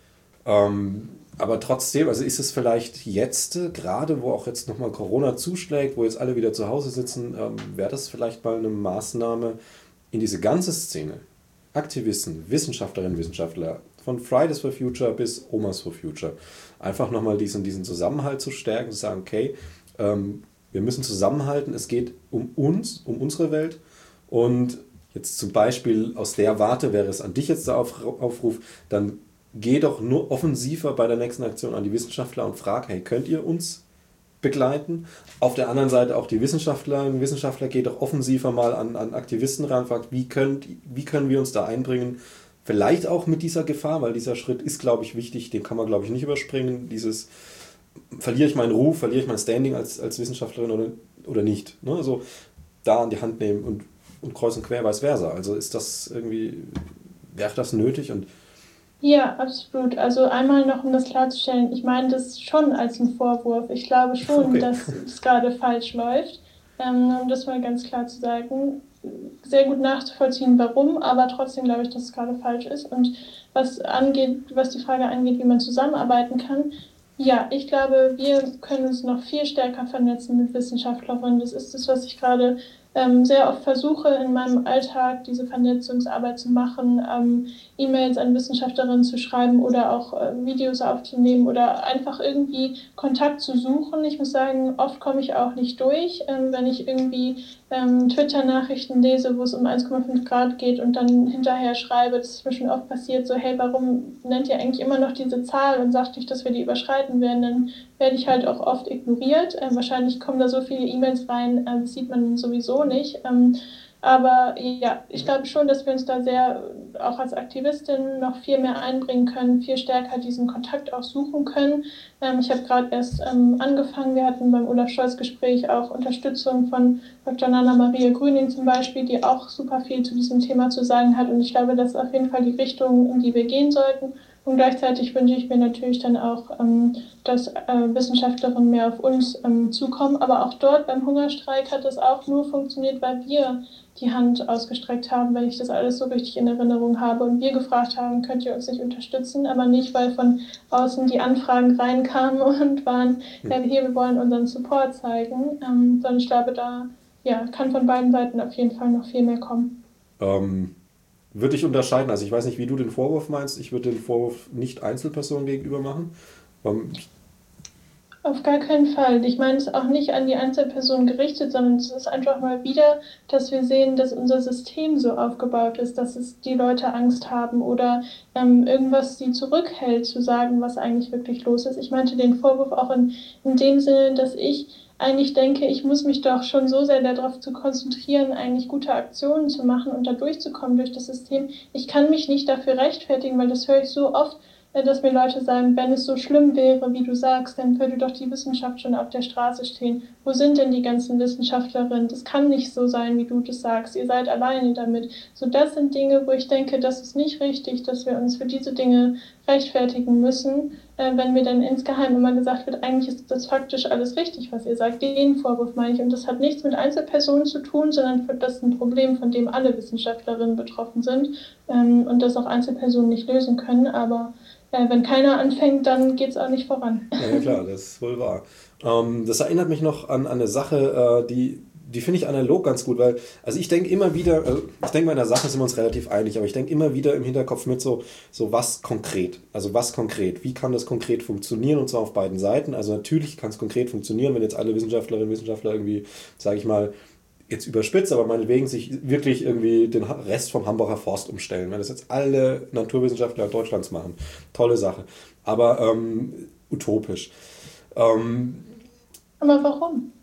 Ähm, aber trotzdem, also ist es vielleicht jetzt, äh, gerade wo auch jetzt nochmal Corona zuschlägt, wo jetzt alle wieder zu Hause sitzen, ähm, wäre das vielleicht mal eine Maßnahme in diese ganze Szene? Aktivisten, Wissenschaftlerinnen, Wissenschaftler, von Fridays for Future bis Omas for Future, einfach nochmal diesen, diesen Zusammenhalt zu stärken, zu sagen, okay, ähm, wir müssen zusammenhalten, es geht um uns, um unsere Welt und jetzt zum Beispiel aus der Warte wäre es an dich jetzt der Auf- Aufruf, dann geh doch nur offensiver bei der nächsten Aktion an die Wissenschaftler und frag, hey, könnt ihr uns begleiten? Auf der anderen Seite auch die Wissenschaftlerinnen und Wissenschaftler, geht doch offensiver mal an, an Aktivisten ran, fragt, wie, könnt, wie können wir uns da einbringen? Vielleicht auch mit dieser Gefahr, weil dieser Schritt ist, glaube ich, wichtig, den kann man, glaube ich, nicht überspringen. Dieses, verliere ich meinen Ruf, verliere ich mein Standing als, als Wissenschaftlerin oder, oder nicht? Ne? Also da an die Hand nehmen und, und kreuz und quer, vice versa. Also ist das irgendwie, wäre das nötig? Und Ja, absolut. Also einmal noch, um das klarzustellen, ich meine das schon als einen Vorwurf. Ich glaube schon, okay. dass es gerade falsch läuft, ähm, um das mal ganz klar zu sagen. Sehr gut nachzuvollziehen, warum, aber trotzdem glaube ich, dass es gerade falsch ist. Und was angeht, was die Frage angeht, wie man zusammenarbeiten kann, ja, ich glaube, wir können uns noch viel stärker vernetzen mit Wissenschaftlerinnen. Das ist das, was ich gerade ähm, sehr oft versuche in meinem Alltag, diese Vernetzungsarbeit zu machen, ähm, E-Mails an Wissenschaftlerinnen zu schreiben oder auch äh, Videos aufzunehmen oder einfach irgendwie Kontakt zu suchen. Ich muss sagen, oft komme ich auch nicht durch, ähm, wenn ich irgendwie ähm, Twitter-Nachrichten lese, wo es um eins Komma fünf Grad geht und dann hinterher schreibe, das ist mir schon oft passiert, so hey, warum nennt ihr eigentlich immer noch diese Zahl und sagt nicht, dass wir die überschreiten werden, dann werde ich halt auch oft ignoriert. Ähm, wahrscheinlich kommen da so viele E-Mails rein, ähm, das sieht man sowieso nicht. Ähm, aber ja, ich glaube schon, dass wir uns da sehr, auch als Aktivistin, noch viel mehr einbringen können, viel stärker diesen Kontakt auch suchen können. Ähm, ich habe gerade erst ähm, angefangen, wir hatten beim Olaf-Scholz-Gespräch auch Unterstützung von Doktor Nana Maria Grüning zum Beispiel, die auch super viel zu diesem Thema zu sagen hat. Und ich glaube, das ist auf jeden Fall die Richtung, in die wir gehen sollten. Und gleichzeitig wünsche ich mir natürlich dann auch, ähm, dass äh, Wissenschaftlerinnen mehr auf uns ähm, zukommen. Aber auch dort beim Hungerstreik hat es auch nur funktioniert, weil wir die Hand ausgestreckt haben, wenn ich das alles so richtig in Erinnerung habe und wir gefragt haben, könnt ihr uns nicht unterstützen, aber nicht, weil von außen die Anfragen reinkamen und waren, ja, hier, wir wollen unseren Support zeigen, ähm, sondern ich glaube, da ja, kann von beiden Seiten auf jeden Fall noch viel mehr kommen. Ähm, würde ich unterscheiden, also ich weiß nicht, wie du den Vorwurf meinst, ich würde den Vorwurf nicht Einzelpersonen gegenüber machen. Ähm, Auf gar keinen Fall. Ich meine es auch nicht an die Einzelperson gerichtet, sondern es ist einfach mal wieder, dass wir sehen, dass unser System so aufgebaut ist, dass es die Leute Angst haben oder ähm, irgendwas sie zurückhält, zu sagen, was eigentlich wirklich los ist. Ich meinte den Vorwurf auch in, in dem Sinne, dass ich eigentlich denke, ich muss mich doch schon so sehr darauf zu konzentrieren, eigentlich gute Aktionen zu machen und da durchzukommen durch das System. Ich kann mich nicht dafür rechtfertigen, weil das höre ich so oft, dass mir Leute sagen, wenn es so schlimm wäre, wie du sagst, dann würde doch die Wissenschaft schon auf der Straße stehen. Wo sind denn die ganzen Wissenschaftlerinnen? Das kann nicht so sein, wie du das sagst. Ihr seid alleine damit. So, das sind Dinge, wo ich denke, das ist nicht richtig, dass wir uns für diese Dinge rechtfertigen müssen, äh, wenn mir dann insgeheim immer gesagt wird, eigentlich ist das faktisch alles richtig, was ihr sagt. Den Vorwurf meine ich. Und das hat nichts mit Einzelpersonen zu tun, sondern das ist ein Problem, von dem alle Wissenschaftlerinnen betroffen sind ähm, und das auch Einzelpersonen nicht lösen können. Aber äh, wenn keiner anfängt, dann geht es auch nicht voran. Ja, klar, das ist wohl wahr. Ähm, das erinnert mich noch an, an eine Sache, äh, die, die finde ich analog ganz gut, weil, also ich denke immer wieder, also ich denke bei einer Sache sind wir uns relativ einig, aber ich denke immer wieder im Hinterkopf mit so, so was konkret, also was konkret, wie kann das konkret funktionieren und zwar auf beiden Seiten, also natürlich kann es konkret funktionieren, wenn jetzt alle Wissenschaftlerinnen und Wissenschaftler irgendwie, sage ich mal, jetzt überspitzt, aber meinetwegen sich wirklich irgendwie den Rest vom Hambacher Forst umstellen. Wenn das jetzt alle Naturwissenschaftler Deutschlands machen, tolle Sache. Aber ähm, utopisch. Ähm, aber warum?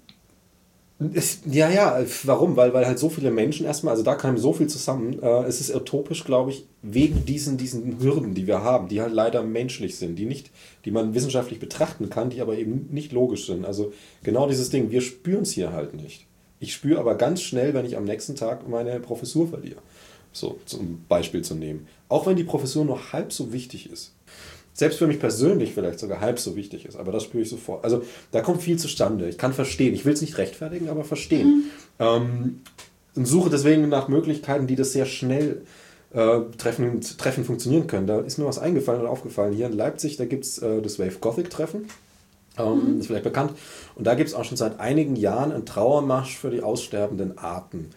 Es, ja, ja, warum? Weil, weil halt so viele Menschen erstmal, also da kam so viel zusammen. Äh, es ist utopisch, glaube ich, wegen diesen, diesen Hürden, die wir haben, die halt leider menschlich sind, die nicht, die man wissenschaftlich betrachten kann, die aber eben nicht logisch sind. Also genau dieses Ding, wir spüren es hier halt nicht. Ich spüre aber ganz schnell, wenn ich am nächsten Tag meine Professur verliere. So, zum Beispiel zu nehmen. Auch wenn die Professur nur halb so wichtig ist. Selbst für mich persönlich vielleicht sogar halb so wichtig ist. Aber das spüre ich sofort. Also da kommt viel zustande. Ich kann verstehen. Ich will es nicht rechtfertigen, aber verstehen. Mhm. Ähm, und suche deswegen nach Möglichkeiten, die das sehr schnell äh, treffen, treffen funktionieren können. Da ist mir was eingefallen oder aufgefallen. Hier in Leipzig, da gibt es äh, das Wave Gothic Treffen. Ähm, mhm. Ist vielleicht bekannt. Und da gibt es auch schon seit einigen Jahren einen Trauermarsch für die aussterbenden Arten.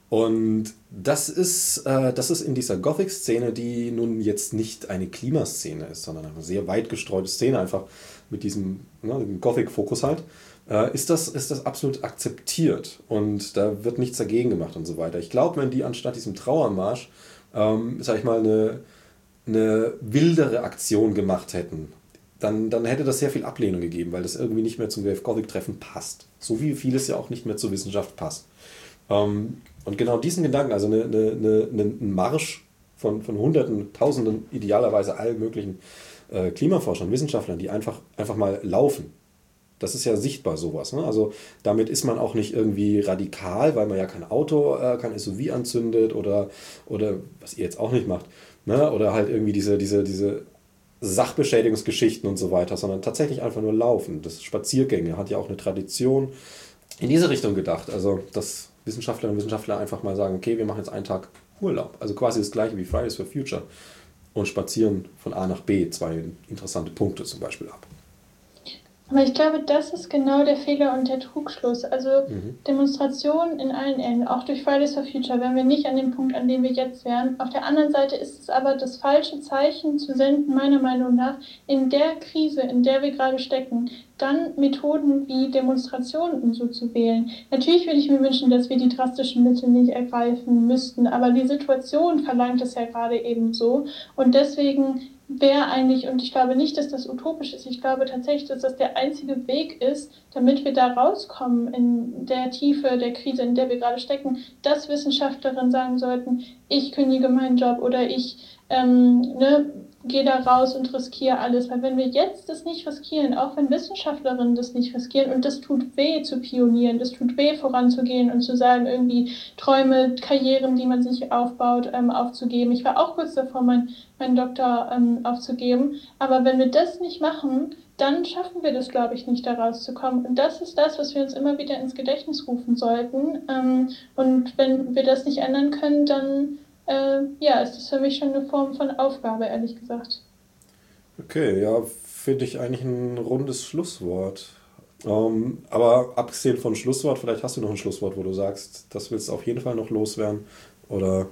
Und das ist, äh, das ist in dieser Gothic-Szene, die nun jetzt nicht eine Klimaszene ist, sondern eine sehr weit gestreute Szene, einfach mit diesem, ne, dem Gothic-Fokus halt, äh, ist, das, ist das absolut akzeptiert. Und da wird nichts dagegen gemacht und so weiter. Ich glaube, wenn die anstatt diesem Trauermarsch, ähm, sag ich mal, eine, eine wildere Aktion gemacht hätten, Dann, dann hätte das sehr viel Ablehnung gegeben, weil das irgendwie nicht mehr zum Wave Gothic Treffen passt. So wie vieles ja auch nicht mehr zur Wissenschaft passt. Ähm, und genau diesen Gedanken, also eine, eine, eine, ein Marsch von, von Hunderten, Tausenden, idealerweise allen möglichen äh, Klimaforschern, Wissenschaftlern, die einfach, einfach mal laufen. Das ist ja sichtbar sowas. Ne? Also damit ist man auch nicht irgendwie radikal, weil man ja kein Auto, äh, kein S U V anzündet oder, oder was ihr jetzt auch nicht macht. Ne? Oder halt irgendwie diese, diese, diese Sachbeschädigungsgeschichten und so weiter, sondern tatsächlich einfach nur laufen. Das Spaziergänge hat ja auch eine Tradition in diese Richtung gedacht. Also, dass Wissenschaftlerinnen und Wissenschaftler einfach mal sagen, okay, wir machen jetzt einen Tag Urlaub. Also quasi das gleiche wie Fridays for Future und spazieren von A nach B zwei interessante Punkte zum Beispiel ab. Aber ich glaube, das ist genau der Fehler und der Trugschluss. Also mhm. Demonstrationen in allen Enden, auch durch Fridays for Future, wären wir nicht an dem Punkt, an dem wir jetzt wären. Auf der anderen Seite ist es aber das falsche Zeichen zu senden, meiner Meinung nach, in der Krise, in der wir gerade stecken, dann Methoden wie Demonstrationen und so zu wählen. Natürlich würde ich mir wünschen, dass wir die drastischen Mittel nicht ergreifen müssten, aber die Situation verlangt es ja gerade eben so. Und deswegen wäre eigentlich, und ich glaube nicht, dass das utopisch ist, ich glaube tatsächlich, dass das der einzige Weg ist, damit wir da rauskommen in der Tiefe der Krise, in der wir gerade stecken, dass Wissenschaftlerinnen sagen sollten, ich kündige meinen Job oder ich ähm, ne, gehe da raus und riskiere alles. Weil wenn wir jetzt das nicht riskieren, auch wenn Wissenschaftlerinnen das nicht riskieren, und das tut weh zu pionieren, das tut weh voranzugehen und zu sagen, irgendwie Träume, Karrieren, die man sich aufbaut, ähm, aufzugeben. Ich war auch kurz davor, mein, meinen Doktor ähm, aufzugeben. Aber wenn wir das nicht machen, dann schaffen wir das, glaube ich, nicht, da rauszukommen. Und das ist das, was wir uns immer wieder ins Gedächtnis rufen sollten. Ähm, und wenn wir das nicht ändern können, dann Äh, ja, es ist für mich schon eine Form von Aufgabe, ehrlich gesagt. Okay, ja, finde ich eigentlich ein rundes Schlusswort. Ähm, aber abgesehen von Schlusswort, vielleicht hast du noch ein Schlusswort, wo du sagst, das willst du auf jeden Fall noch loswerden, oder?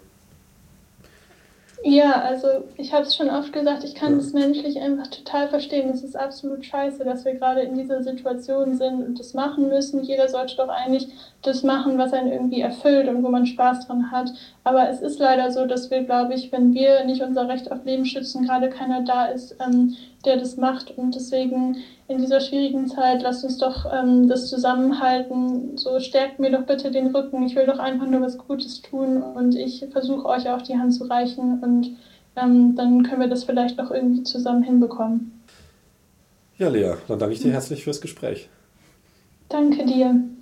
Ja, also ich habe es schon oft gesagt, ich kann es ja. menschlich einfach total verstehen. Es ist absolut scheiße, dass wir gerade in dieser Situation sind und das machen müssen. Jeder sollte doch eigentlich das machen, was einen irgendwie erfüllt und wo man Spaß dran hat. Aber es ist leider so, dass wir, glaube ich, wenn wir nicht unser Recht auf Leben schützen, gerade keiner da ist, ähm, der das macht. Und deswegen in dieser schwierigen Zeit, lasst uns doch ähm, das zusammenhalten. So, stärkt mir doch bitte den Rücken. Ich will doch einfach nur was Gutes tun und ich versuche euch auch die Hand zu reichen und ähm, dann können wir das vielleicht noch irgendwie zusammen hinbekommen. Ja, Lea, dann danke ich dir herzlich fürs Gespräch. Danke dir.